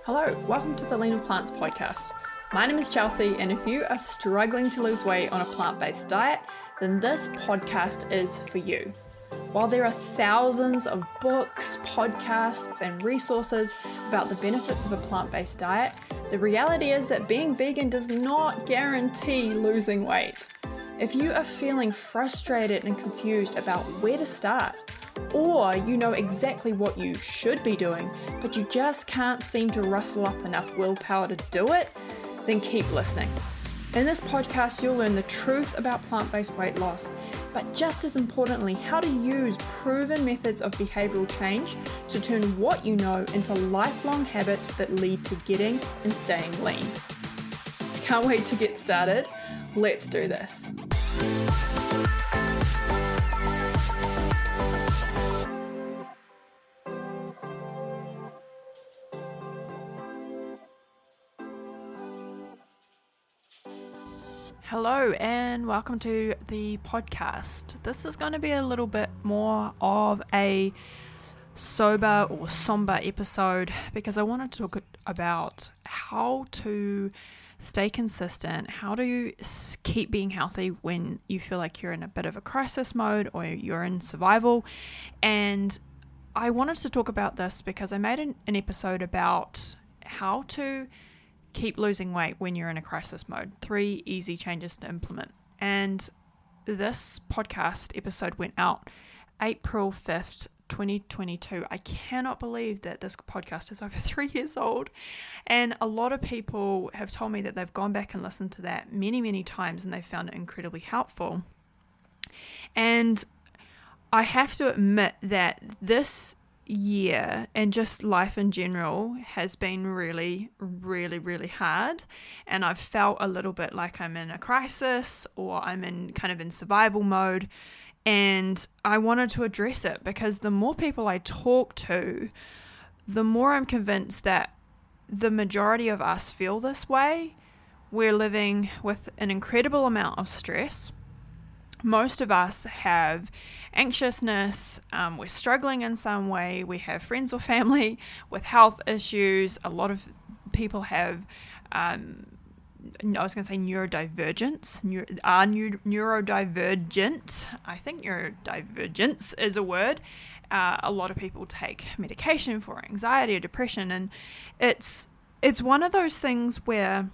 Hello, welcome to the Lean with Plants podcast. My name is Chelsea, and if you are struggling to lose weight on a plant-based diet, then this podcast is for you. While there are thousands of books, podcasts, and resources about the benefits of a plant-based diet, the reality is that being vegan does not guarantee losing weight. If you are feeling frustrated and confused about where to start, or you know exactly what you should be doing, but you just can't seem to rustle up enough willpower to do it, then keep listening. In this podcast, you'll learn the truth about plant-based weight loss, but just as importantly, how to use proven methods of behavioral change to turn what you know into lifelong habits that lead to getting and staying lean. Can't wait to get started. Let's do this. Hello and welcome to the podcast. This is going to be a little bit more of a sober or somber episode because I wanted to talk about how to stay consistent, how to keep being healthy when you feel like you're in a bit of a crisis mode or you're in survival. And I wanted to talk about this because I made an episode about how to keep losing weight when you're in a crisis mode. 3 easy changes to implement. And this podcast episode went out April 5th, 2022. I cannot believe that this podcast is over 3 years old. And a lot of people have told me that they've gone back and listened to that many, many times and they found it incredibly helpful. And I have to admit that this year and just life in general has been really hard, and I've felt a little bit like I'm in a crisis or I'm in kind of in survival mode, and I wanted to address it because the more people I talk to, the more I'm convinced that the majority of us feel this way. We're living with an incredible amount of stress. Most of us have anxiousness, we're struggling in some way, we have friends or family with health issues, a lot of people have, neurodivergence, neurodivergent, I think neurodivergence is a word. A lot of people take medication for anxiety or depression, and it's one of those things where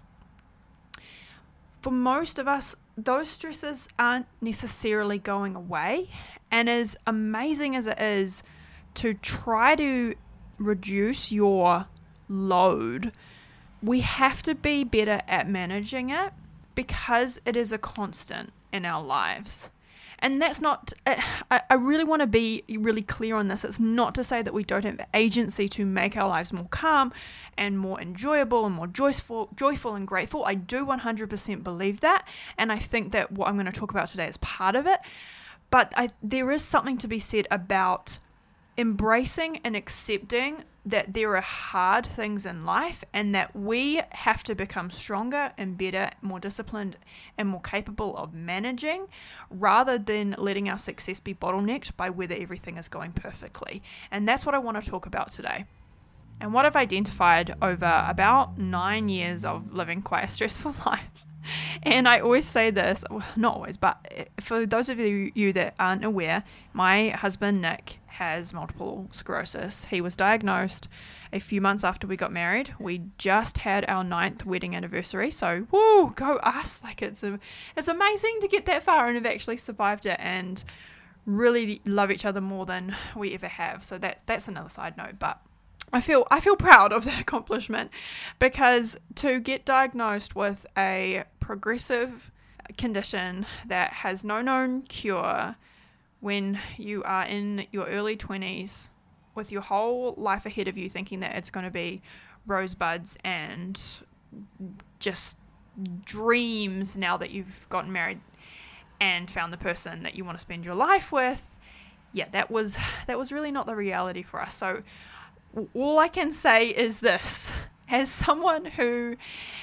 for most of us, those stresses aren't necessarily going away. And as amazing as it is to try to reduce your load, we have to be better at managing it because it is a constant in our lives. And that's not, I really want to be really clear on this. It's not to say that we don't have agency to make our lives more calm and more enjoyable and more joyful and grateful. I do 100% believe that. And I think that what I'm going to talk about today is part of it. But there is something to be said about embracing and accepting that there are hard things in life and that we have to become stronger and better, more disciplined and more capable of managing, rather than letting our success be bottlenecked by whether everything is going perfectly. And that's what I want to talk about today. And what I've identified over about 9 years of living quite a stressful life. And I always say this, well, not always, but for those of you that aren't aware, my husband Nick has multiple sclerosis. He was diagnosed a few months after we got married. We just had our 9th wedding anniversary, so woo, go us! Like it's amazing to get that far and have actually survived it and really love each other more than we ever have. So that's another side note, but I feel proud of that accomplishment, because to get diagnosed with a progressive condition that has no known cure when you are in your early 20s with your whole life ahead of you, thinking that it's going to be rosebuds and just dreams now that you've gotten married and found the person that you want to spend your life with. Yeah, that was really not the reality for us. So all I can say is this: as someone who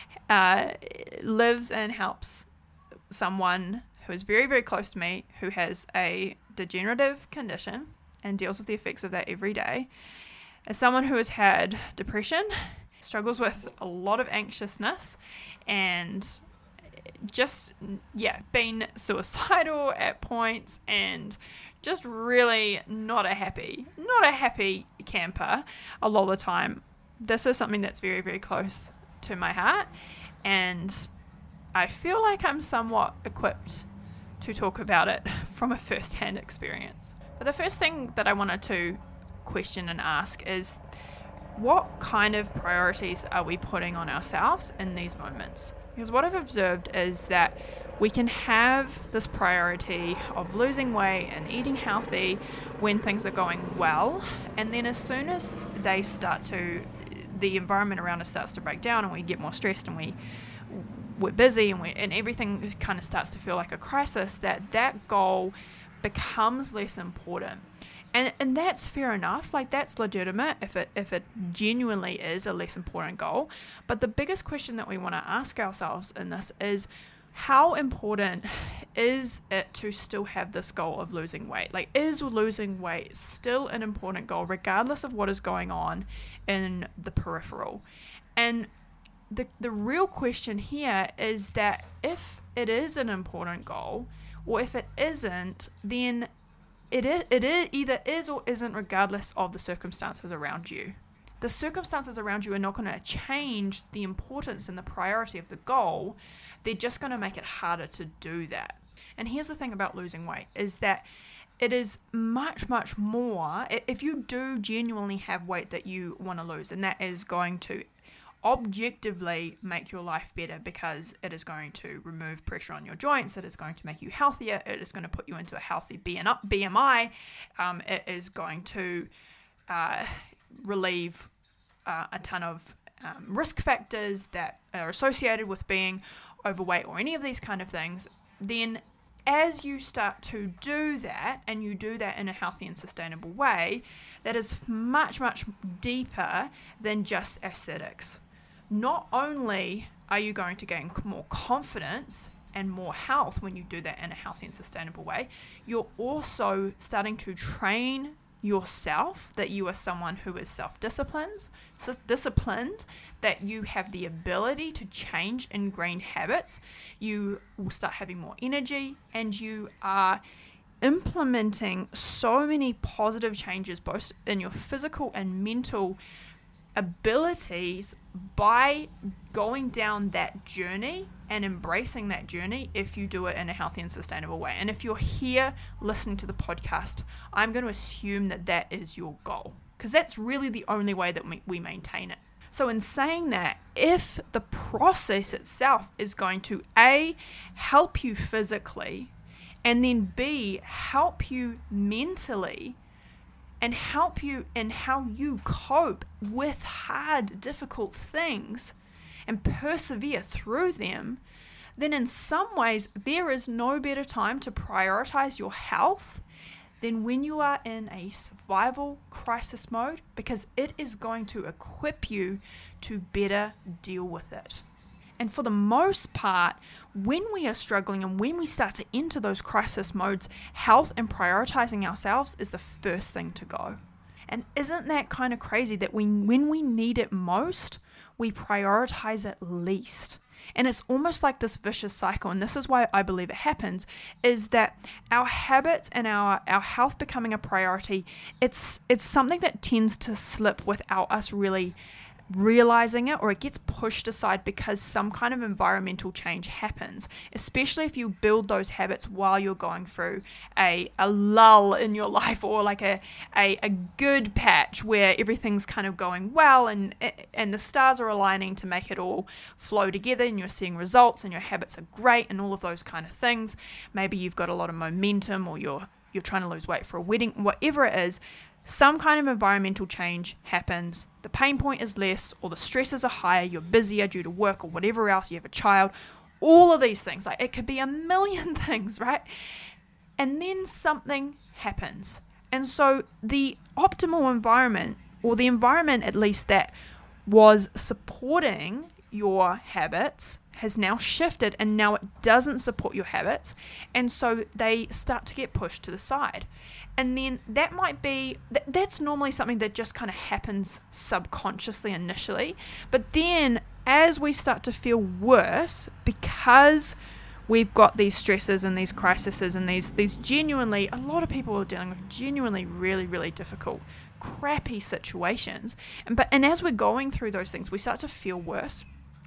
lives and helps someone who is very, very close to me who has a degenerative condition and deals with the effects of that every day, as someone who has had depression, struggles with a lot of anxiousness and just, been suicidal at points and just really not a happy camper a lot of the time. This is something that's very, very close to my heart, and I feel like I'm somewhat equipped to talk about it from a first-hand experience. But the first thing that I wanted to question and ask is, what kind of priorities are we putting on ourselves in these moments? Because what I've observed is that we can have this priority of losing weight and eating healthy when things are going well, and then as soon as the environment around us starts to break down and we get more stressed and we're busy and everything kind of starts to feel like a crisis, that goal becomes less important. And that's fair enough, like that's legitimate if it genuinely is a less important goal. But the biggest question that we want to ask ourselves in this is, how important is it to still have this goal of losing weight? Like, is losing weight still an important goal regardless of what is going on in the peripheral? And the real question here is that if it is an important goal, or if it isn't, then it either is or isn't, regardless of the circumstances around you. The circumstances around you are not going to change the importance and the priority of the goal. They're just going to make it harder to do that. And here's the thing about losing weight, is that it is much, much more, if you do genuinely have weight that you want to lose, and that is going to objectively make your life better because it is going to remove pressure on your joints, it is going to make you healthier, it is going to put you into a healthy BMI, it is going to relieve a ton of risk factors that are associated with being overweight or any of these kind of things, then as you start to do that, and you do that in a healthy and sustainable way, that is much, much deeper than just aesthetics. Not only are you going to gain more confidence and more health when you do that in a healthy and sustainable way, you're also starting to train yourself that you are someone who is self-disciplined, that you have the ability to change ingrained habits, you will start having more energy, and you are implementing so many positive changes both in your physical and mental abilities by going down that journey and embracing that journey if you do it in a healthy and sustainable way. And if you're here listening to the podcast, I'm going to assume that that is your goal, because that's really the only way that we maintain it. So in saying that, if the process itself is going to A, help you physically, and then B, help you mentally, and help you in how you cope with hard, difficult things and persevere through them, then in some ways there is no better time to prioritize your health than when you are in a survival crisis mode, because it is going to equip you to better deal with it. And for the most part, when we are struggling and when we start to enter those crisis modes, health and prioritizing ourselves is the first thing to go. And isn't that kind of crazy that when we need it most, we prioritize it least? And it's almost like this vicious cycle, and this is why I believe it happens, is that our habits and our health becoming a priority, it's something that tends to slip without us really realizing it, or it gets pushed aside because some kind of environmental change happens, especially if you build those habits while you're going through a lull in your life, or like a good patch where everything's kind of going well and the stars are aligning to make it all flow together, and you're seeing results and your habits are great and all of those kind of things. Maybe you've got a lot of momentum, or you're trying to lose weight for a wedding, whatever it is. Some kind of environmental change happens, the pain point is less, or the stresses are higher, you're busier due to work or whatever else, you have a child, all of these things, like it could be a million things, right? And then something happens. And so the optimal environment, or the environment at least that was supporting your habits, has now shifted, and now it doesn't support your habits, and so they start to get pushed to the side. And then that might be, that's normally something that just kind of happens subconsciously initially, but then as we start to feel worse because we've got these stresses and these crises and these genuinely, a lot of people are dealing with genuinely really, really difficult, crappy situations. And as we're going through those things, we start to feel worse.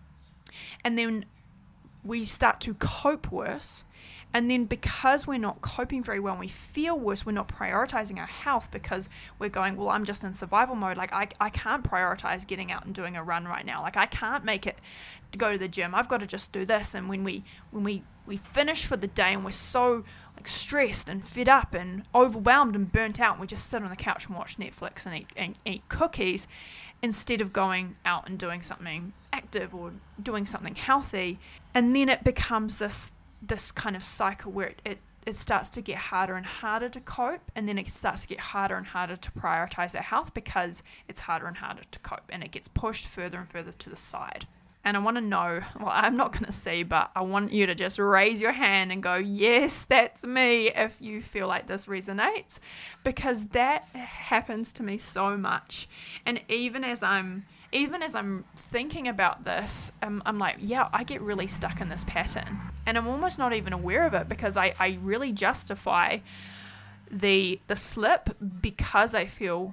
And then we start to cope worse. And then because we're not coping very well and we feel worse, we're not prioritizing our health because we're going, well, I'm just in survival mode. Like I can't prioritize getting out and doing a run right now. Like I can't make it to go to the gym. I've got to just do this. And when we finish for the day and we're so like stressed and fed up and overwhelmed and burnt out, and we just sit on the couch and watch Netflix and eat cookies instead of going out and doing something active or doing something healthy. And then it becomes this kind of cycle where it starts to get harder and harder to cope, and then it starts to get harder and harder to prioritize our health because it's harder and harder to cope, and it gets pushed further and further to the side. And I want to know, well, I'm not going to see, but I want you to just raise your hand and go, yes, that's me, if you feel like this resonates, because that happens to me so much. And even as I'm thinking about this, I'm like, yeah, I get really stuck in this pattern. And I'm almost not even aware of it because I really justify the slip because I feel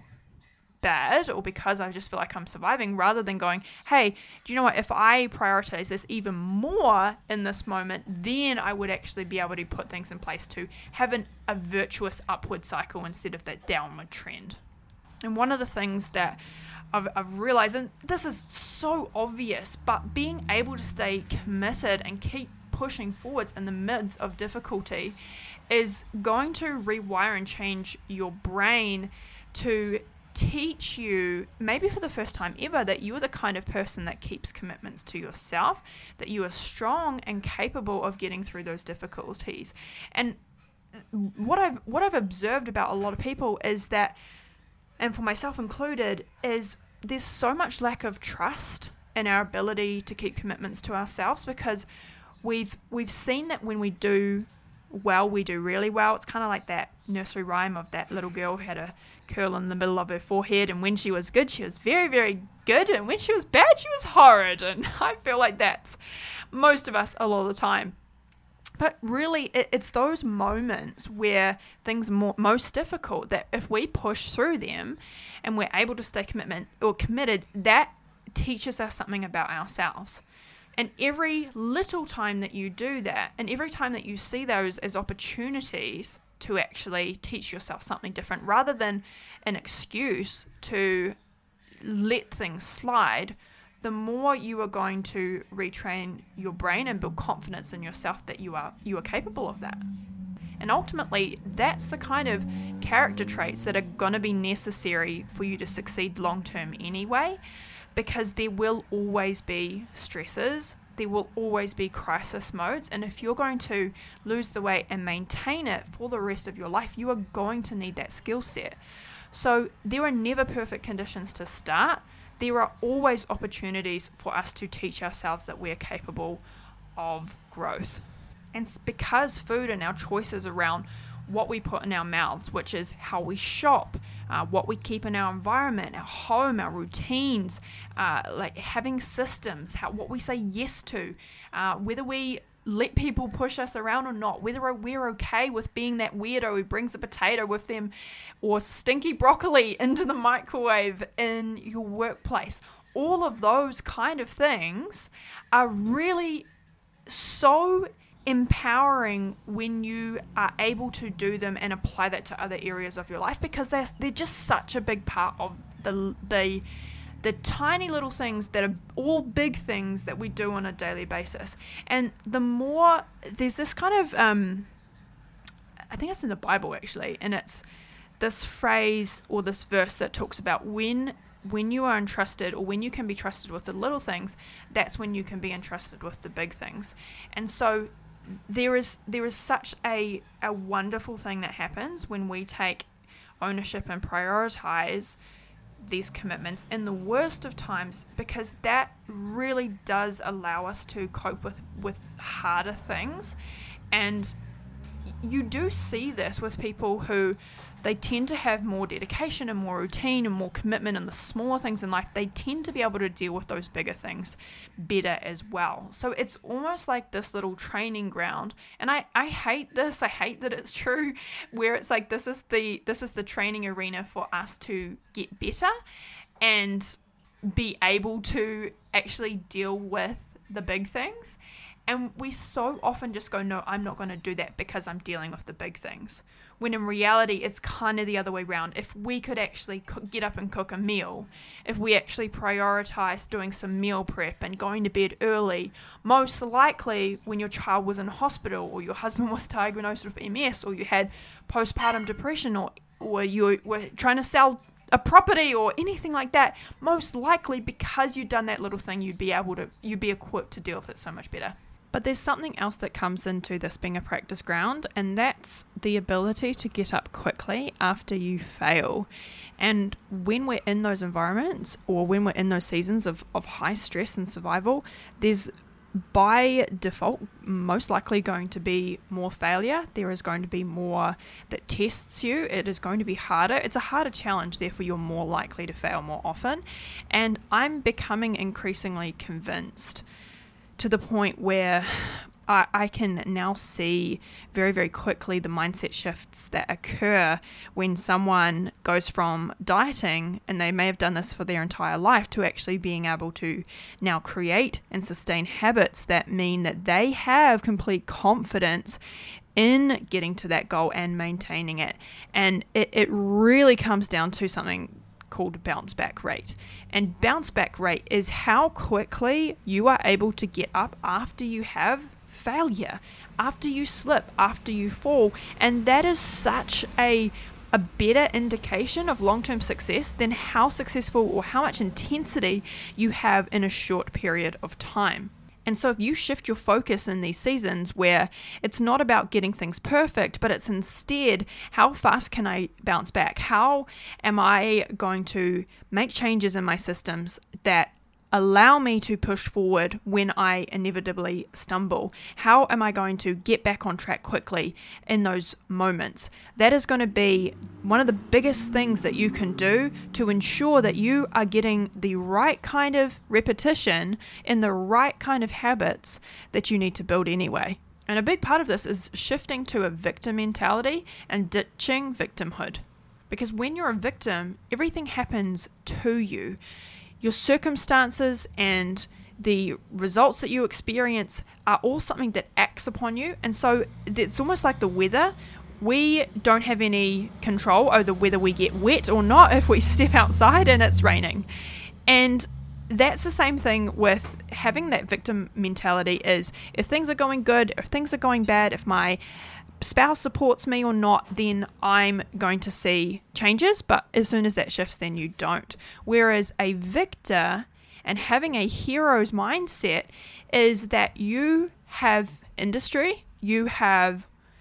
bad or because I just feel like I'm surviving, rather than going, hey, do you know what? If I prioritize this even more in this moment, then I would actually be able to put things in place to have a virtuous upward cycle instead of that downward trend. And one of the things that I've realized, and this is so obvious, but being able to stay committed and keep pushing forwards in the midst of difficulty is going to rewire and change your brain to teach you, maybe for the first time ever, that you are the kind of person that keeps commitments to yourself, that you are strong and capable of getting through those difficulties. And what I've observed about a lot of people is that, and for myself included, is there's so much lack of trust in our ability to keep commitments to ourselves, because we've seen that when we do well, we do really well. It's kind of like that nursery rhyme of that little girl who had a curl in the middle of her forehead, and when she was good, she was very, very good, and when she was bad, she was horrid. And I feel like that's most of us a lot of the time. But really, it's those moments where things are most difficult that if we push through them and we're able to stay committed, that teaches us something about ourselves. And every little time that you do that, and every time that you see those as opportunities to actually teach yourself something different, rather than an excuse to let things slide, the more you are going to retrain your brain and build confidence in yourself that you are capable of that. And ultimately, that's the kind of character traits that are going to be necessary for you to succeed long term anyway, because there will always be stresses, there will always be crisis modes, and if you're going to lose the weight and maintain it for the rest of your life, you are going to need that skill set. So there are never perfect conditions to start. There are always opportunities for us to teach ourselves that we're capable of growth. And because food and our choices around what we put in our mouths, which is how we shop, what we keep in our environment, our home, our routines, like having systems, what we say yes to, whether we let people push us around or not, whether we're okay with being that weirdo who brings a potato with them or stinky broccoli into the microwave in your workplace. All of those kind of things are really so empowering when you are able to do them and apply that to other areas of your life, because they're just such a big part of the tiny little things that are all big things that we do on a daily basis. And the more there's this kind of I think it's in the Bible actually, and it's this phrase or this verse that talks about when you are entrusted, or when you can be trusted with the little things, that's when you can be entrusted with the big things. And so there is such a wonderful thing that happens when we take ownership and prioritize these commitments in the worst of times, because that really does allow us to cope with harder things. And you do see this with people who they tend to have more dedication and more routine and more commitment in the smaller things in life. They tend to be able to deal with those bigger things better as well. So it's almost like this little training ground. And I hate this. I hate that it's true, where it's like this is the training arena for us to get better and be able to actually deal with the big things. And we so often just go, no, I'm not going to do that because I'm dealing with the big things. When in reality, it's kind of the other way around. If we could actually get up and cook a meal, if we actually prioritize doing some meal prep and going to bed early, most likely when your child was in hospital or your husband was diagnosed with MS or you had postpartum depression or you were trying to sell a property or anything like that, most likely because you'd done that little thing, you'd be equipped to deal with it so much better. But there's something else that comes into this being a practice ground, and that's the ability to get up quickly after you fail. And when we're in those environments, or when we're in those seasons of high stress and survival, there's by default most likely going to be more failure. There is going to be more that tests you. It is going to be harder. It's a harder challenge, therefore you're more likely to fail more often. And I'm becoming increasingly convinced, to the point where I can now see very, very quickly the mindset shifts that occur when someone goes from dieting, and they may have done this for their entire life, to actually being able to now create and sustain habits that mean that they have complete confidence in getting to that goal and maintaining it. And it really comes down to something called bounce back rate. And bounce back rate is how quickly you are able to get up after you have failure, after you slip, after you fall. And that is such a better indication of long-term success than how successful or how much intensity you have in a short period of time. And so if you shift your focus in these seasons where it's not about getting things perfect, but it's instead, how fast can I bounce back? How am I going to make changes in my systems that allow me to push forward when I inevitably stumble? How am I going to get back on track quickly in those moments? That is going to be one of the biggest things that you can do to ensure that you are getting the right kind of repetition in the right kind of habits that you need to build anyway. And a big part of this is shifting to a victim mentality and ditching victimhood. Because when you're a victim, everything happens to you. Your circumstances and the results that you experience are all something that acts upon you. And so it's almost like the weather. We don't have any control over whether we get wet or not if we step outside and it's raining. And that's the same thing with having that victim mentality. Is if things are going good, if things are going bad, if my spouse supports me or not, then I'm going to see changes, but as soon as that shifts, then you don't. Whereas a victor and having a hero's mindset is that you have industry, you have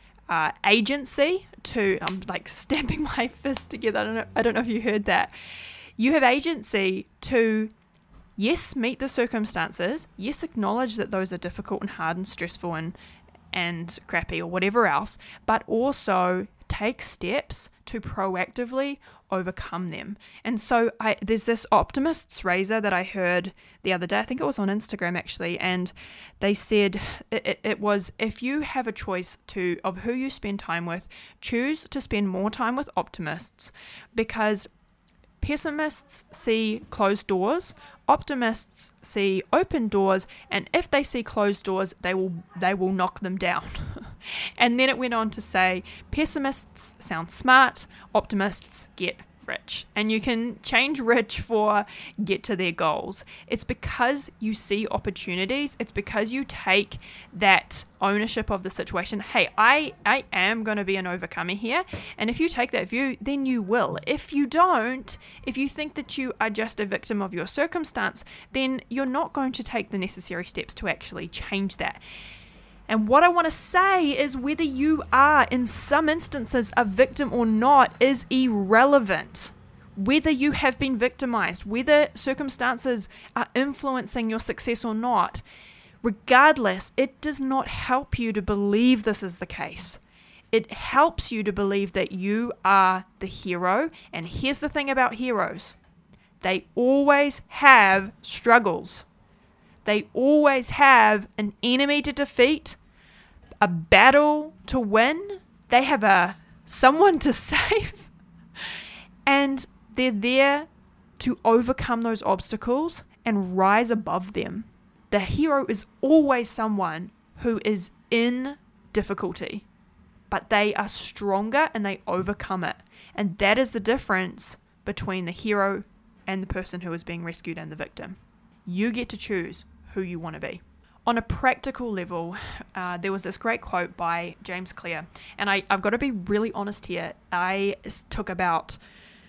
agency to, I'm like stamping my fist together, I don't know if you heard that. You have agency to, yes, meet the circumstances, yes, acknowledge that those are difficult and hard and stressful and crappy or whatever else, but also take steps to proactively overcome them. And so there's this optimist's razor that I heard the other day. I think it was on Instagram actually, and they said it was, if you have a choice of who you spend time with, choose to spend more time with optimists, because pessimists see closed doors, optimists see open doors, and if they see closed doors, they will knock them down. And then it went on to say, pessimists sound smart, optimists get rich. And you can change rich for get to their goals. It's because you see opportunities. It's because you take that ownership of the situation. Hey, I am going to be an overcomer here. And if you take that view, then you will. If you don't, if you think that you are just a victim of your circumstance, then you're not going to take the necessary steps to actually change that. And what I want to say is whether you are, in some instances, a victim or not is irrelevant. whether you have been victimized, whether circumstances are influencing your success or not, regardless, it does not help you to believe this is the case. It helps you to believe that you are the hero. And here's the thing about heroes. They always have struggles. They always have an enemy to defeat, a battle to win. They have someone to save. And they're there to overcome those obstacles and rise above them. The hero is always someone who is in difficulty, but they are stronger and they overcome it. And that is the difference between the hero and the person who is being rescued and the victim. You get to choose who you want to be. On a practical level, there was this great quote by James Clear, and I've got to be really honest here. I took about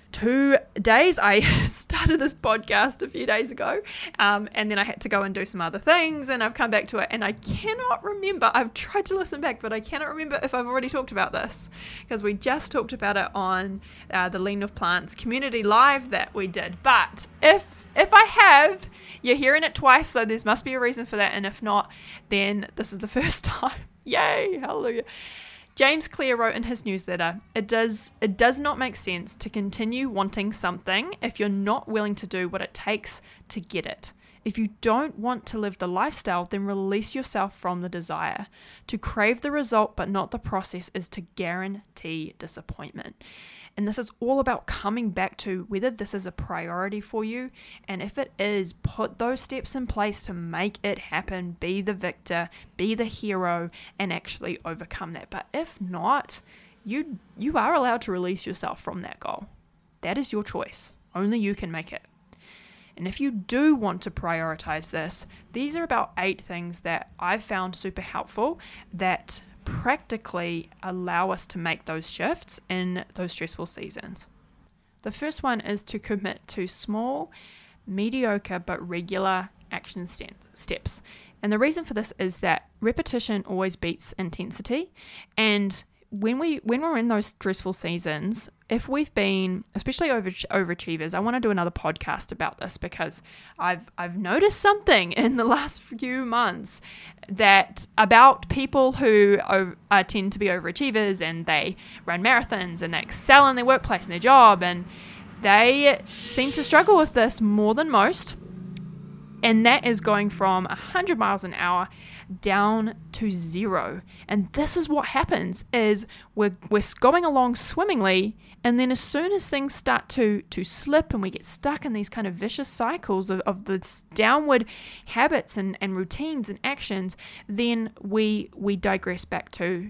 2 days. I started this podcast a few days ago, and then I had to go and do some other things, and I've come back to it, and I cannot remember. I've tried to listen back, but I cannot remember if I've already talked about this, because we just talked about it on the Lean with Plants community live that we did. But if I have, you're hearing it twice, so there must be a reason for that, and if not, then this is the first time. Yay, hallelujah. James Clear wrote in his newsletter, it does not make sense to continue wanting something if you're not willing to do what it takes to get it. If you don't want to live the lifestyle, then release yourself from the desire. To crave the result but not the process is to guarantee disappointment. And this is all about coming back to whether this is a priority for you. And if it is, put those steps in place to make it happen. Be the victor, be the hero, and actually overcome that. But if not, you are allowed to release yourself from that goal. That is your choice. Only you can make it. And if you do want to prioritize this, these are about 8 things that I've found super helpful that practically allow us to make those shifts in those stressful seasons. The first one is to commit to small, mediocre, but regular action steps. And the reason for this is that repetition always beats intensity. And when we're in those stressful seasons, if we've been, especially overachievers, I want to do another podcast about this because I've noticed something in the last few months that about people who tend to be overachievers, and they run marathons and they excel in their workplace and their job, and they seem to struggle with this more than most. And that is going from 100 miles an hour down to 0. And this is what happens is we're going along swimmingly, and then as soon as things start to slip and we get stuck in these kind of vicious cycles of this downward habits and routines and actions, then we digress back to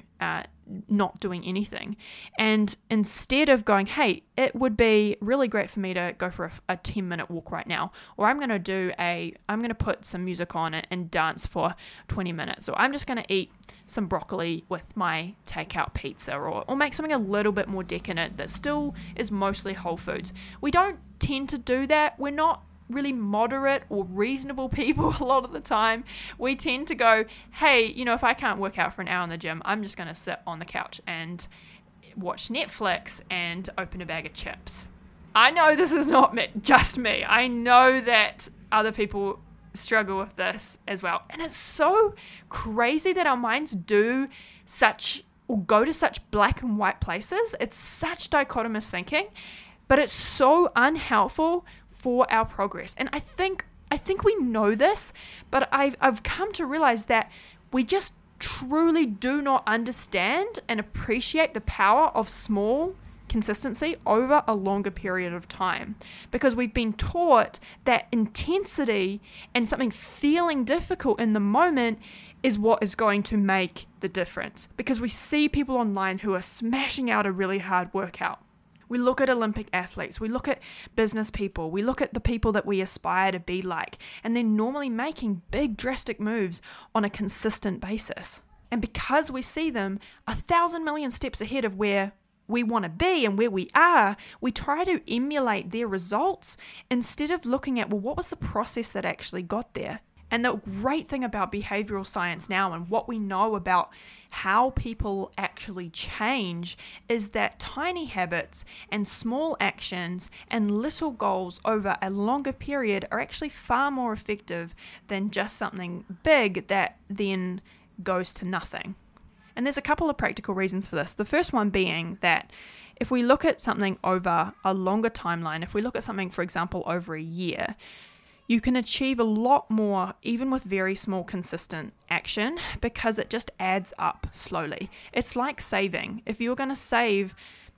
not doing anything. And instead of going, hey, it would be really great for me to go for a 10-minute walk right now, or I'm going to put some music on and dance for 20 minutes, or I'm just going to eat some broccoli with my takeout pizza, or make something a little bit more decadent that still is mostly whole foods. We don't tend to do that. We're not really moderate or reasonable people a lot of the time. We tend to go, hey, if I can't work out for an hour in the gym, I'm just going to sit on the couch and watch Netflix and open a bag of chips. I know this is not just me. I know that other people struggle with this as well. And it's so crazy that our minds do go to such black and white places. It's such dichotomous thinking, but it's so unhelpful for our progress. And I think we know this, but I've come to realize that we just truly do not understand and appreciate the power of small consistency over a longer period of time, because we've been taught that intensity and something feeling difficult in the moment is what is going to make the difference, because we see people online who are smashing out a really hard workout. We look at Olympic athletes, we look at business people, we look at the people that we aspire to be like, and they're normally making big drastic moves on a consistent basis. And because we see them 1,000 million steps ahead of where we want to be and where we are, we try to emulate their results instead of looking at, well, what was the process that actually got there? And the great thing about behavioral science now and what we know about how people actually change is that tiny habits and small actions and little goals over a longer period are actually far more effective than just something big that then goes to nothing. And there's a couple of practical reasons for this. The first one being that if we look at something over a longer timeline, if we look at something, for example, over a year, you can achieve a lot more even with very small consistent action because it just adds up slowly. It's like saving. If you're going to save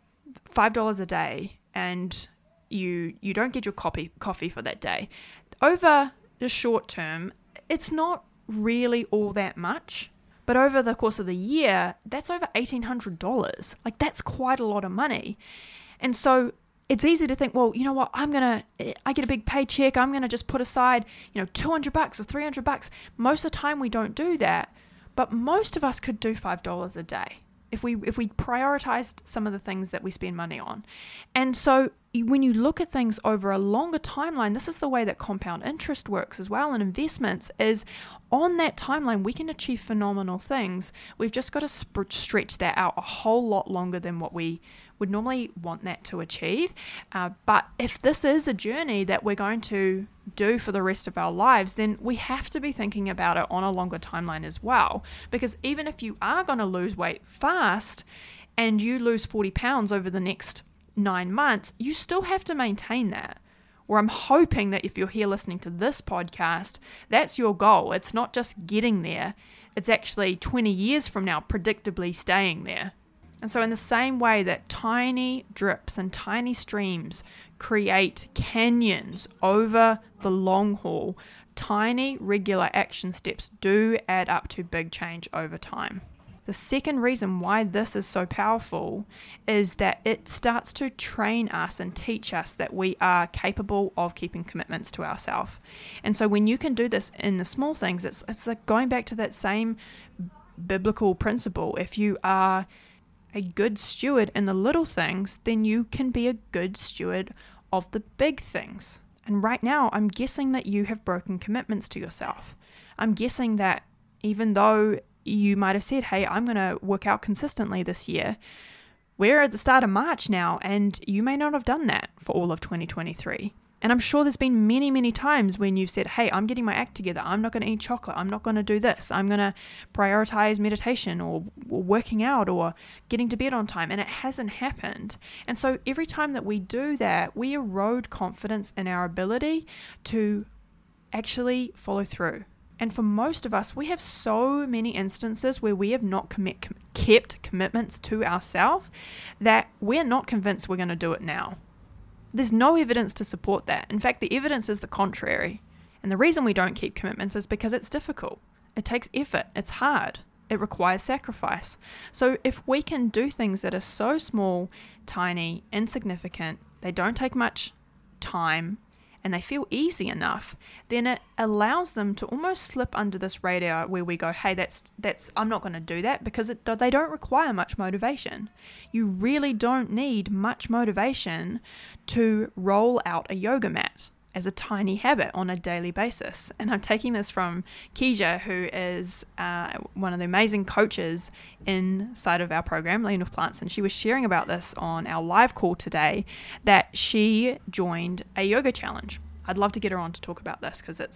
$5 a day and you don't get your coffee for that day, over the short term, it's not really all that much. But over the course of the year, that's over $1,800. Like, that's quite a lot of money. And so it's easy to think, well, you know what, I get a big paycheck, I'm going to just put aside, $200 or $300. Most of the time we don't do that, but most of us could do $5 a day if we prioritized some of the things that we spend money on. And so when you look at things over a longer timeline, this is the way that compound interest works as well, and investments is on that timeline, we can achieve phenomenal things. We've just got to stretch that out a whole lot longer than what we would normally want that to achieve. But if this is a journey that we're going to do for the rest of our lives, then we have to be thinking about it on a longer timeline as well. Because even if you are going to lose weight fast and you lose 40 pounds over the next 9 months, you still have to maintain that. Or I'm hoping that if you're here listening to this podcast, that's your goal. It's not just getting there. It's actually 20 years from now, predictably staying there. And so in the same way that tiny drips and tiny streams create canyons over the long haul, tiny regular action steps do add up to big change over time. The second reason why this is so powerful is that it starts to train us and teach us that we are capable of keeping commitments to ourselves. And so when you can do this in the small things, it's like going back to that same biblical principle. If you are a good steward in the little things, then you can be a good steward of the big things. And right now, I'm guessing that you have broken commitments to yourself. I'm guessing that even though you might have said, hey, I'm going to work out consistently this year, we're at the start of March now, and you may not have done that for all of 2023. And I'm sure there's been many, many times when you've said, hey, I'm getting my act together. I'm not going to eat chocolate. I'm not going to do this. I'm going to prioritize meditation or working out or getting to bed on time. And it hasn't happened. And so every time that we do that, we erode confidence in our ability to actually follow through. And for most of us, we have so many instances where we have not kept commitments to ourselves that we're not convinced we're going to do it now. There's no evidence to support that. In fact, the evidence is the contrary. And the reason we don't keep commitments is because it's difficult. It takes effort. It's hard. It requires sacrifice. So if we can do things that are so small, tiny, insignificant, they don't take much time, and they feel easy enough, then it allows them to almost slip under this radar where we go, hey, that's I'm not going to do that, because they don't require much motivation. You really don't need much motivation to roll out a yoga mat as a tiny habit on a daily basis. And I'm taking this from Keisha, who is one of the amazing coaches inside of our program, Lean with Plants, and she was sharing about this on our live call today, that she joined a yoga challenge. I'd love to get her on to talk about this because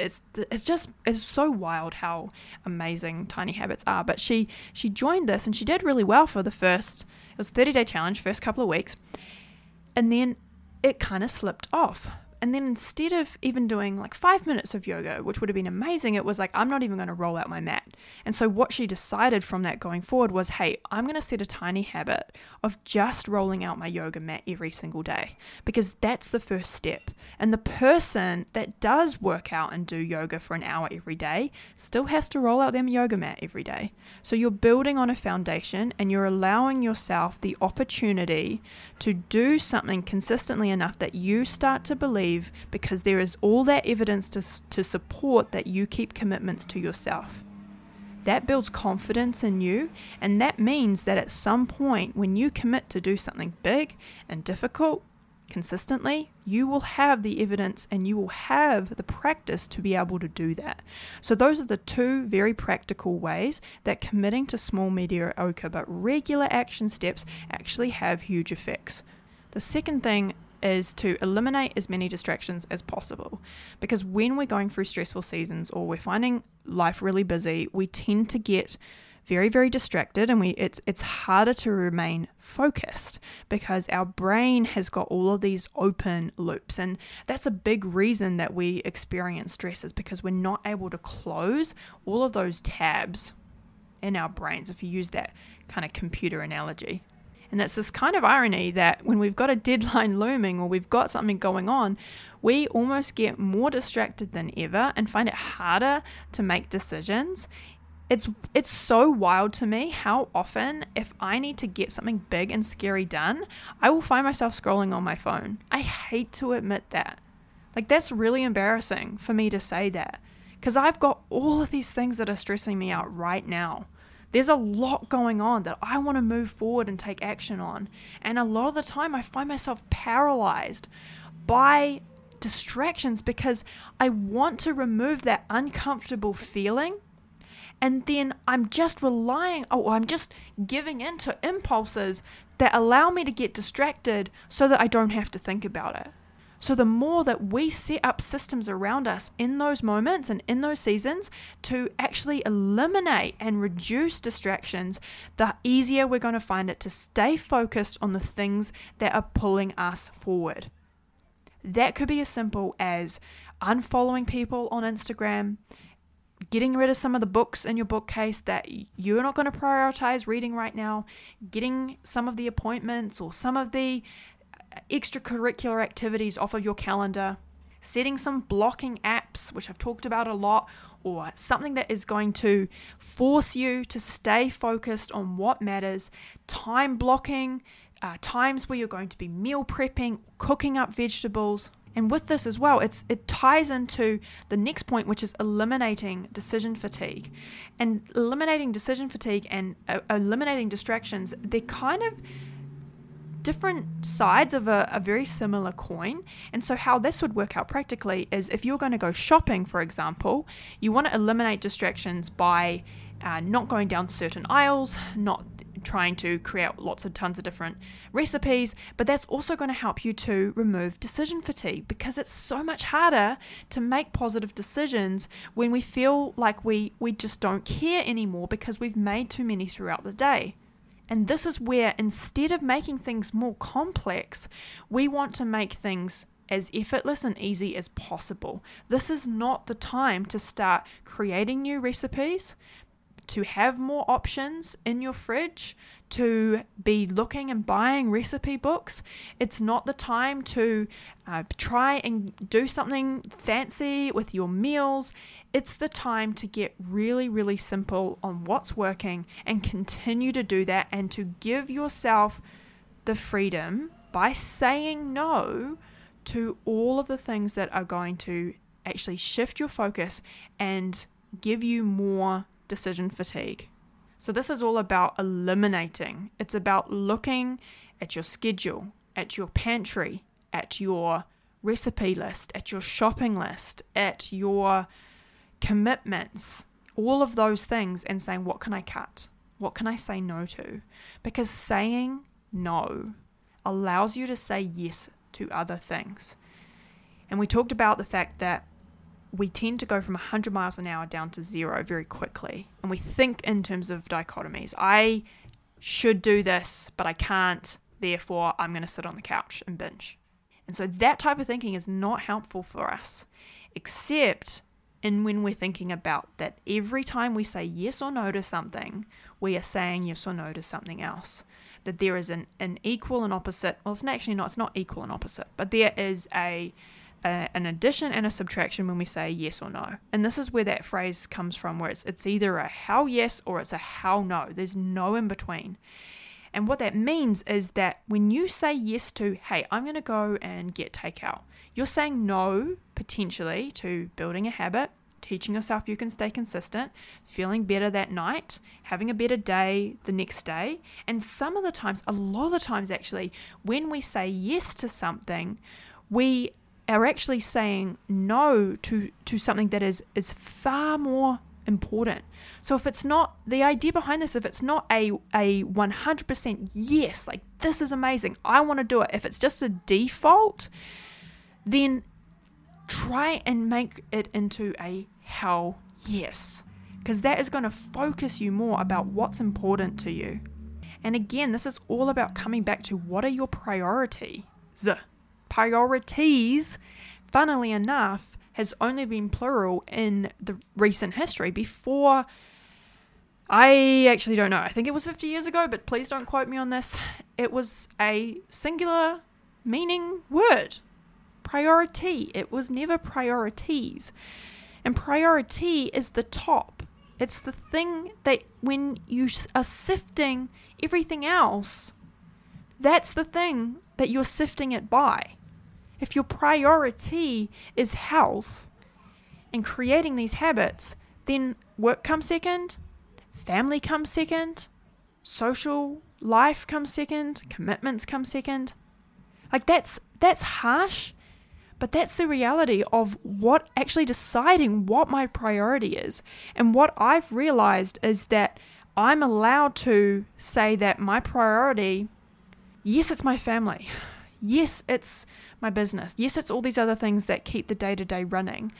it's so wild how amazing tiny habits are. But she joined this and she did really well for it was a 30-day challenge, first couple of weeks, and then it kind of slipped off. And then instead of even doing like 5 minutes of yoga, which would have been amazing, it was like, I'm not even going to roll out my mat. And so what she decided from that going forward was, hey, I'm going to set a tiny habit of just rolling out my yoga mat every single day, because that's the first step. And the person that does work out and do yoga for an hour every day still has to roll out their yoga mat every day. So you're building on a foundation and you're allowing yourself the opportunity to do something consistently enough that you start to believe, because there is all that evidence to support that you keep commitments to yourself. That builds confidence in you, and that means that at some point when you commit to do something big and difficult, consistently, you will have the evidence and you will have the practice to be able to do that. So those are the two very practical ways that committing to small, mediocre, but regular action steps actually have huge effects. The second thing is to eliminate as many distractions as possible, because when we're going through stressful seasons or we're finding life really busy, we tend to get very, very distracted, and it's harder to remain focused because our brain has got all of these open loops. And that's a big reason that we experience stress, is because we're not able to close all of those tabs in our brains, if you use that kind of computer analogy. And it's this kind of irony that when we've got a deadline looming or we've got something going on, we almost get more distracted than ever and find it harder to make decisions. It's so wild to me how often, if I need to get something big and scary done, I will find myself scrolling on my phone. I hate to admit that. Like, that's really embarrassing for me to say that, because I've got all of these things that are stressing me out right now. There's a lot going on that I want to move forward and take action on. And a lot of the time I find myself paralyzed by distractions because I want to remove that uncomfortable feeling. And then I'm just giving in to impulses that allow me to get distracted so that I don't have to think about it. So the more that we set up systems around us in those moments and in those seasons to actually eliminate and reduce distractions, the easier we're going to find it to stay focused on the things that are pulling us forward. That could be as simple as unfollowing people on Instagram, getting rid of some of the books in your bookcase that you're not going to prioritize reading right now, getting some of the appointments or some of the extracurricular activities off of your calendar, setting some blocking apps, which I've talked about a lot, or something that is going to force you to stay focused on what matters, time blocking, times where you're going to be meal prepping, cooking up vegetables. And with this as well, it ties into the next point, which is eliminating decision fatigue. And eliminating decision fatigue and eliminating distractions, they're kind of different sides of a very similar coin. And so how this would work out practically is, if you're going to go shopping, for example, you want to eliminate distractions by not going down certain aisles, not trying to create tons of different recipes, but that's also going to help you to remove decision fatigue, because it's so much harder to make positive decisions when we feel like we just don't care anymore because we've made too many throughout the day. And this is where, instead of making things more complex, we want to make things as effortless and easy as possible. This is not the time to start creating new recipes, to have more options in your fridge, to be looking and buying recipe books. It's not the time to try and do something fancy with your meals. It's the time to get really, really simple on what's working and continue to do that, and to give yourself the freedom by saying no to all of the things that are going to actually shift your focus and give you more decision fatigue. So this is all about eliminating. It's about looking at your schedule, at your pantry, at your recipe list, at your shopping list, at your commitments, all of those things, and saying, what can I cut? What can I say no to? Because saying no allows you to say yes to other things. And we talked about the fact that we tend to go from 100 miles an hour down to 0 very quickly. And we think in terms of dichotomies. I should do this, but I can't. Therefore, I'm going to sit on the couch and binge. And so that type of thinking is not helpful for us, except in when we're thinking about that every time we say yes or no to something, we are saying yes or no to something else. That there is an equal and opposite. Well, it's actually not. It's not equal and opposite, but there is an addition and a subtraction when we say yes or no. And this is where that phrase comes from, where it's either a how yes or it's a how no. There's no in between. And what that means is that when you say yes to, hey, I'm going to go and get takeout, you're saying no potentially to building a habit, teaching yourself you can stay consistent, feeling better that night, having a better day the next day. And a lot of the times actually, when we say yes to something, we are actually saying no to something that is far more important. So if it's not, the idea behind this, if it's not a 100% yes, like this is amazing, I want to do it, if it's just a default, then try and make it into a hell yes, because that is going to focus you more about what's important to you. And again, this is all about coming back to what are your priorities. Priorities, funnily enough, has only been plural in the recent history. Before, I actually don't know, I think it was 50 years ago, but please don't quote me on this, it was a singular meaning word. Priority. It was never priorities. And priority is the top. It's the thing that when you are sifting everything else, that's the thing that you're sifting it by. If your priority is health and creating these habits, then work comes second, family comes second, social life comes second, commitments come second. Like that's harsh, but that's the reality of what actually deciding what my priority is. And what I've realized is that I'm allowed to say that my priority, yes, it's my family. Yes, it's my business. Yes, it's all these other things that keep the day-to-day running.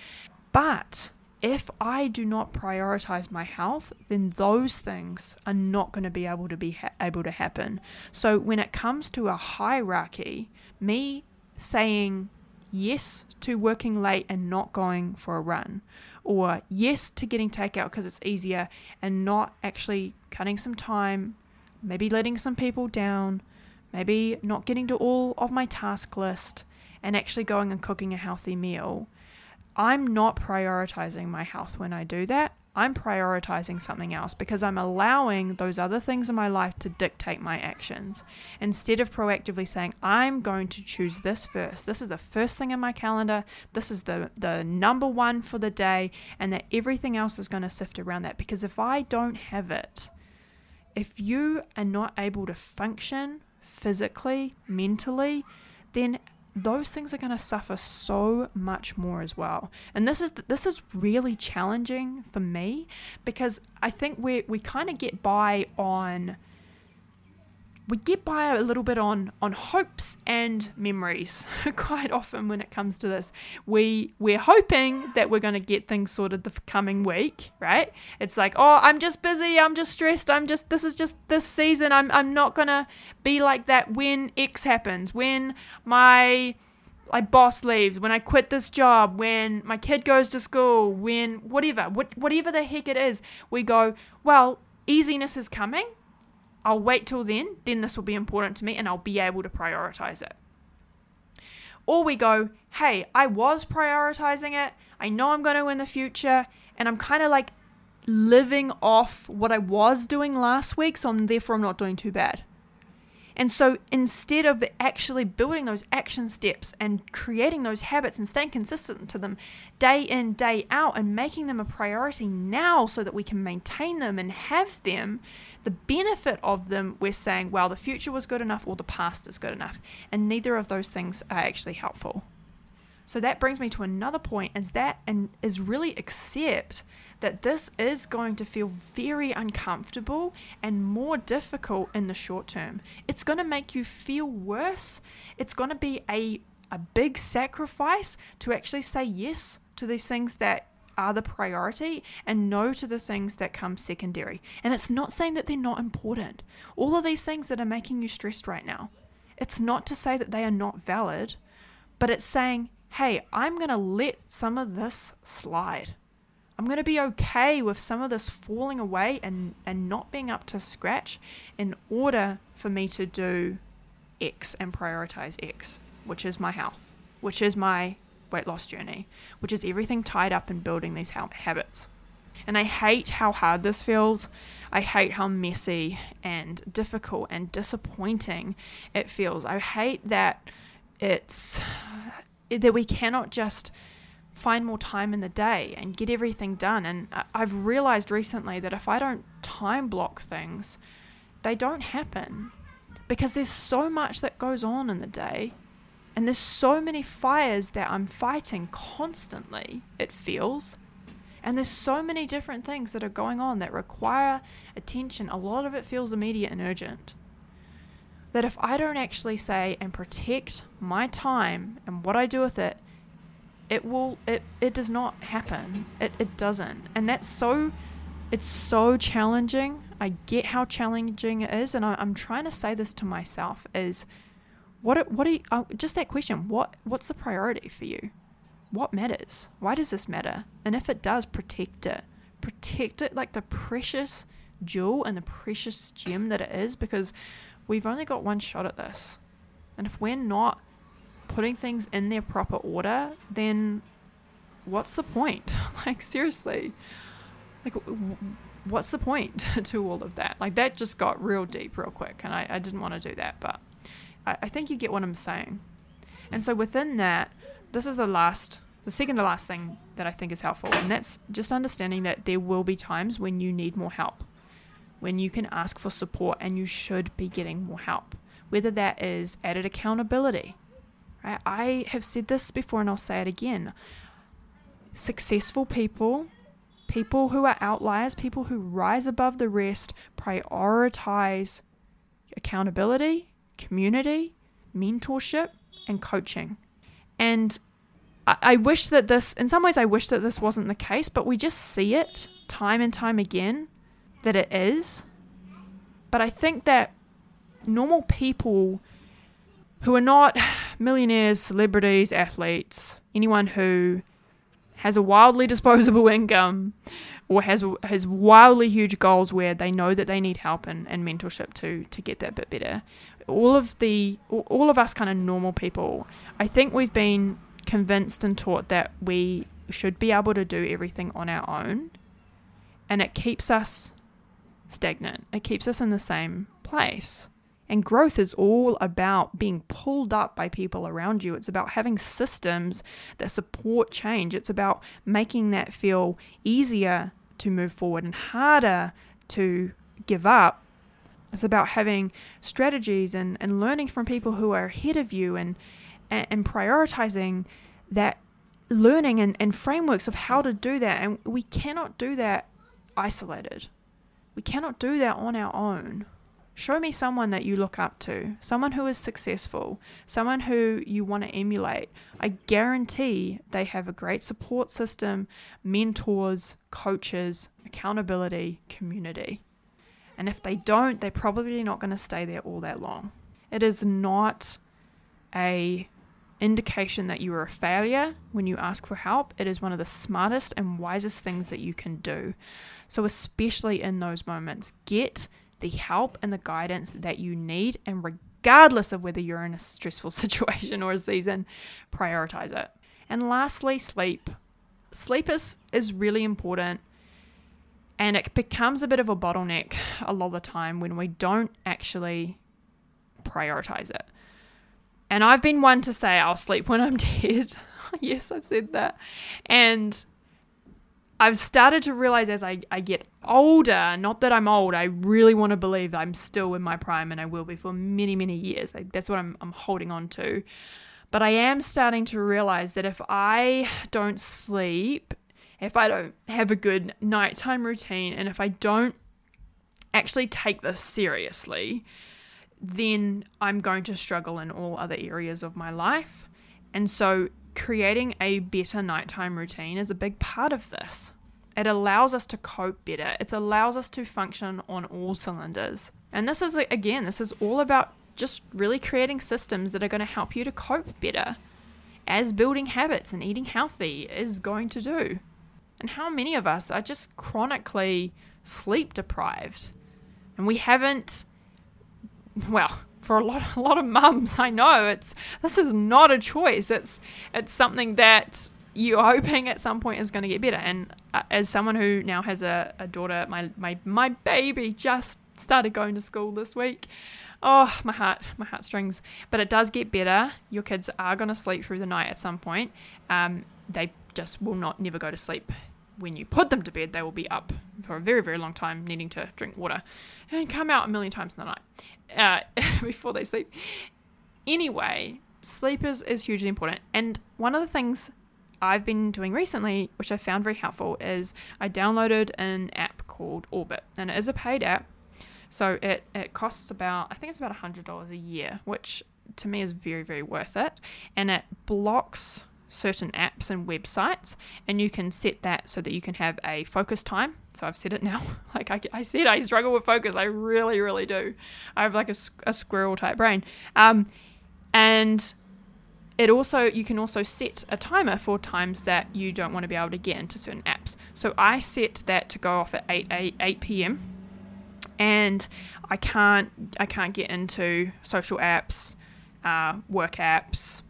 But if I do not prioritize my health, then those things are not going to be able to happen. So when it comes to a hierarchy, me saying yes to working late and not going for a run, or yes to getting takeout because it's easier and not actually cutting some time, maybe letting some people down, maybe not getting to all of my task list and actually going and cooking a healthy meal, I'm not prioritizing my health when I do that. I'm prioritizing something else because I'm allowing those other things in my life to dictate my actions. Instead of proactively saying, I'm going to choose this first. This is the first thing in my calendar. This is the number one for the day, and that everything else is going to sift around that. Because if I don't have it, if you are not able to function physically, mentally, then those things are going to suffer so much more as well. And this is really challenging for me, because I think we kind of get by a little bit on hopes and memories quite often when it comes to this. We're hoping that we're going to get things sorted the coming week, right? It's like, oh, I'm just busy, I'm just stressed, this is just this season, I'm not going to be like that when X happens, when my boss leaves, when I quit this job, when my kid goes to school, when whatever the heck it is, we go, well, easiness is coming. I'll wait till then this will be important to me and I'll be able to prioritize it. Or we go, hey, I was prioritizing it, I know I'm going to in the future, and I'm kind of like living off what I was doing last week, so therefore I'm not doing too bad. And so instead of actually building those action steps and creating those habits and staying consistent to them day in, day out, and making them a priority now so that we can maintain them and have them, the benefit of them, we're saying, well, the future was good enough or the past is good enough. And neither of those things are actually helpful. So that brings me to another point, is really accept that this is going to feel very uncomfortable and more difficult in the short term. It's going to make you feel worse. It's going to be a big sacrifice to actually say yes to these things that are the priority and no to the things that come secondary. And it's not saying that they're not important. All of these things that are making you stressed right now, it's not to say that they are not valid, but it's saying, hey, I'm going to let some of this slide. I'm going to be okay with some of this falling away and not being up to scratch in order for me to do X and prioritize X, which is my health, which is my weight loss journey, which is everything tied up in building these habits. And I hate how hard this feels. I hate how messy and difficult and disappointing it feels. I hate that that we cannot just find more time in the day and get everything done. And I've realized recently that if I don't time block things, they don't happen, because there's so much that goes on in the day, and there's so many fires that I'm fighting constantly, it feels. And there's so many different things that are going on that require attention. A lot of it feels immediate and urgent. That if I don't actually say and protect my time and what I do with it, it does not happen. It doesn't. And it's so challenging. I get how challenging it is. And I'm trying to say this to myself is, what do you, just that question, what's the priority for you? What matters? Why does this matter? And if it does, protect it. Protect it like the precious jewel and the precious gem that it is, because we've only got one shot at this. And if we're not putting things in their proper order, then what's the point? Like, seriously. Like, what's the point to all of that? Like, that just got real deep real quick, and I didn't want to do that, but I think you get what I'm saying. And so within that, this is the second to last thing that I think is helpful, and that's just understanding that there will be times when you need more help, when you can ask for support, and you should be getting more help, whether that is added accountability. Right? I have said this before and I'll say it again. Successful people who are outliers, people who rise above the rest, prioritize accountability, community, mentorship, and coaching. And I wish that in some ways I wish that this wasn't the case, but we just see it time and time again that it is. But I think that normal people who are not millionaires, celebrities, athletes, anyone who has a wildly disposable income or has wildly huge goals where they know that they need help and mentorship to get that bit better. All of us kind of normal people, I think we've been convinced and taught that we should be able to do everything on our own, and it keeps us stagnant. It keeps us in the same place. And growth is all about being pulled up by people around you. It's about having systems that support change. It's about making that feel easier to move forward and harder to give up. It's about having strategies and learning from people who are ahead of you and prioritizing that learning and frameworks of how to do that. And we cannot do that isolated. We cannot do that on our own. Show me someone that you look up to, someone who is successful, someone who you want to emulate. I guarantee they have a great support system, mentors, coaches, accountability, community. And if they don't, they're probably not going to stay there all that long. It is not a indication that you are a failure when you ask for help. It is one of the smartest and wisest things that you can do. So especially in those moments, get the help and the guidance that you need, and regardless of whether you're in a stressful situation or a season, prioritize it. And lastly, sleep. Sleep is really important, and it becomes a bit of a bottleneck a lot of the time when we don't actually prioritize it. And I've been one to say I'll sleep when I'm dead. Yes, I've said that. And I've started to realize as I get older, not that I'm old, I really want to believe I'm still in my prime, and I will be for many, many years. That's what I'm holding on to. But I am starting to realize that if I don't sleep, if I don't have a good nighttime routine, and if I don't actually take this seriously, then I'm going to struggle in all other areas of my life. And so creating a better nighttime routine is a big part of this. It allows us to cope better. It allows us to function on all cylinders. And this is all about just really creating systems that are going to help you to cope better, as building habits and eating healthy is going to do. And how many of us are just chronically sleep deprived? And we haven't, well, for a lot of mums, I know this is not a choice. It's something that you're hoping at some point is going to get better. And as someone who now has a daughter, my baby just started going to school this week. Oh, my heartstrings. But it does get better. Your kids are going to sleep through the night at some point. They just will never go to sleep. When you put them to bed, they will be up for a very, very long time, needing to drink water and come out a million times in the night before they sleep. Anyway, sleep is hugely important. And one of the things I've been doing recently, which I found very helpful, is I downloaded an app called Orbit, and it is a paid app. So it costs I think it's about $100 a year, which to me is very, very worth it. And it blocks certain apps and websites, and you can set that so that you can have a focus time. So I've set it now. Like I said, I struggle with focus. I really, really do. I have like a squirrel type brain. And you can also set a timer for times that you don't want to be able to get into certain apps. So I set that to go off at 8 p.m. and I can't get into social apps, work apps,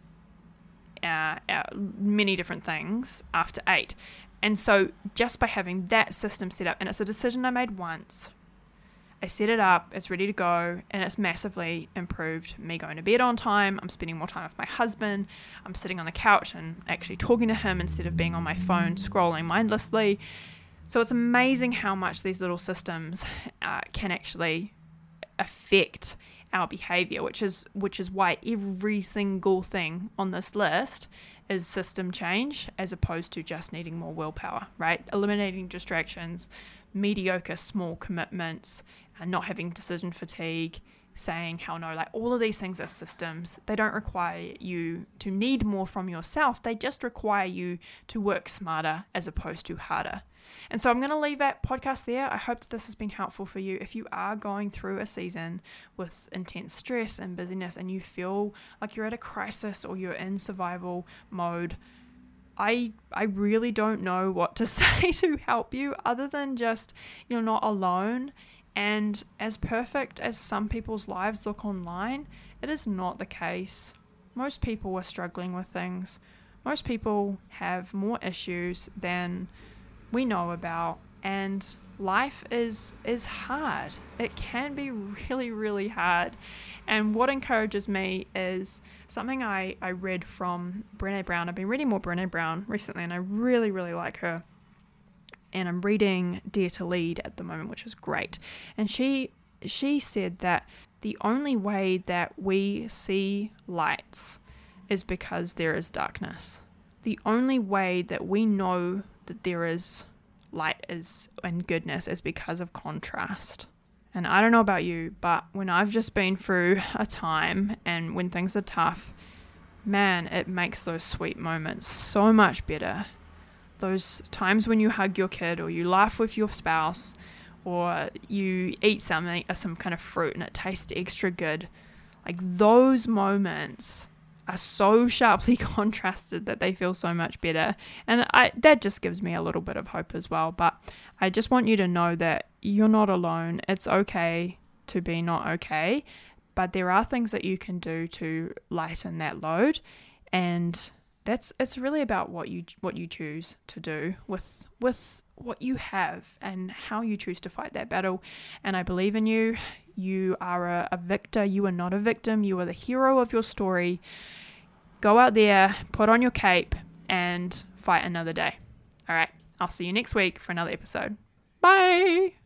many different things after 8. And so just by having that system set up, and it's a decision I made once, I set it up, it's ready to go, and it's massively improved me going to bed on time. I'm spending more time with my husband. I'm sitting on the couch and actually talking to him instead of being on my phone scrolling mindlessly. So it's amazing how much these little systems can actually affect our behavior, which is why every single thing on this list is system change, as opposed to just needing more willpower, right? Eliminating distractions, mediocre small commitments, and not having decision fatigue, saying hell no, like all of these things are systems. They don't require you to need more from yourself. They just require you to work smarter as opposed to harder. And so I'm going to leave that podcast there. I hope that this has been helpful for you. If you are going through a season with intense stress and busyness and you feel like you're at a crisis or you're in survival mode, I really don't know what to say to help you other than just you're not alone. And as perfect as some people's lives look online, it is not the case. Most people are struggling with things. Most people have more issues than we know about, and life is hard. It can be really, really hard. And what encourages me is something I read from Brené Brown. I've been reading more Brené Brown recently, and I really, really like her. And I'm reading Dare to Lead at the moment, which is great. And she said that the only way that we see lights is because there is darkness. The only way that we know that there is light and goodness is because of contrast. And I don't know about you, but when I've just been through a time and when things are tough, man, it makes those sweet moments so much better. Those times when you hug your kid, or you laugh with your spouse, or you eat some kind of fruit and it tastes extra good. Like those moments are so sharply contrasted that they feel so much better. And that just gives me a little bit of hope as well. But I just want you to know that you're not alone. It's okay to be not okay, but there are things that you can do to lighten that load. And it's really about what you choose to do with what you have and how you choose to fight that battle. And I believe in you. You are a victor. You are not a victim. You are the hero of your story. Go out there, put on your cape, and fight another day. All right. I'll see you next week for another episode. Bye.